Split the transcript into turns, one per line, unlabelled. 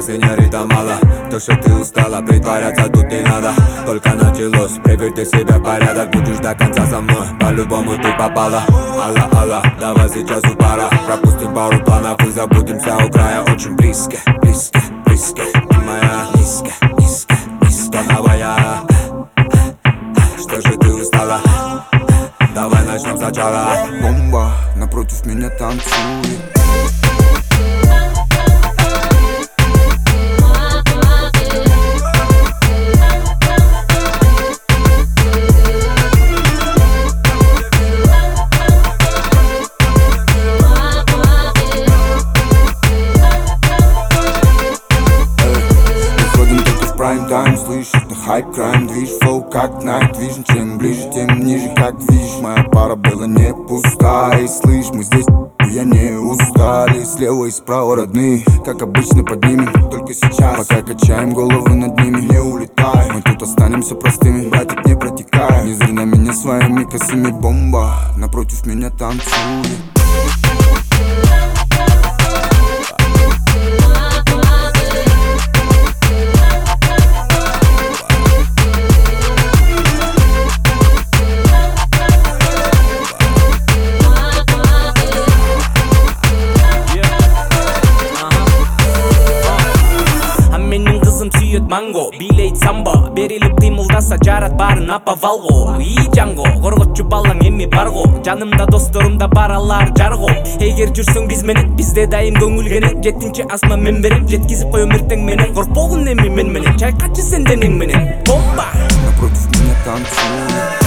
сеньорита, мало то, что ты устала, притворяться тут не надо. Только началось, приведи себя в порядок. Будешь до конца со мной, по-любому ты попала. Алла, алла, давай сейчас у пара. Пропустим пару планов и забудемся у края. Очень близко, близко, близко. Ты моя низко, низко, низко новая. Что же ты устала? Давай начнем сначала.
Бомба напротив меня танцует. Прайм-тайм, слышишь, это хайп-крайм, движ, флоу как Night Vision. Чем ближе, тем ниже, как видишь. Моя пара была не пустая. И слышь, мы здесь, я не устали. Слева и справа родные, как обычно поднимем. Только сейчас, пока качаем головы над ними. Не улетай, мы тут останемся простыми. Братик, не протекай, не зри на меня своими косыми. Бомба напротив меня танцует.
Манго, билейт самбо, берилип кыймылдаса жарат барын апавалго. И жаңго, корготчу балаң эми барго. Жанымда досторумда бар алар жарго. Эгер жүрсөң биз менен, бизде дайым көңүл кенен. 7-чи асма мен берем, жеткизип коем эртең менен. Коркпогун эми мен менен, чайкачы сен денең менен. Бомба!
Напротив меня танцует.